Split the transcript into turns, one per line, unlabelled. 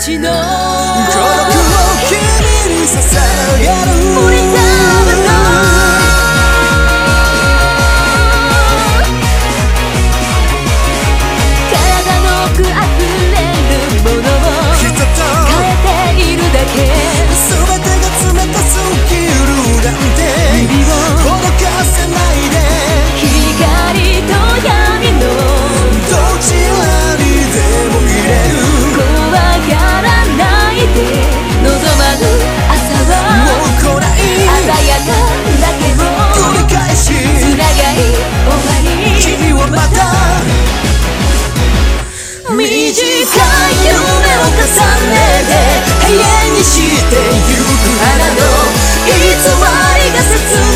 ちの孤独を
君に捧げる
森田体の奥あふれるものを
人と
変えているだけ
全てが冷たすぎるなんて
指を
ほどかせないで
光と闇の
どちらにでも入れる
怖がらないで望まぬ朝は
もう来ない
鮮やかだけを
繰り返し
つながり終わり
君はまた
短い夢を重ねて永遠にしてゆく花の偽りが切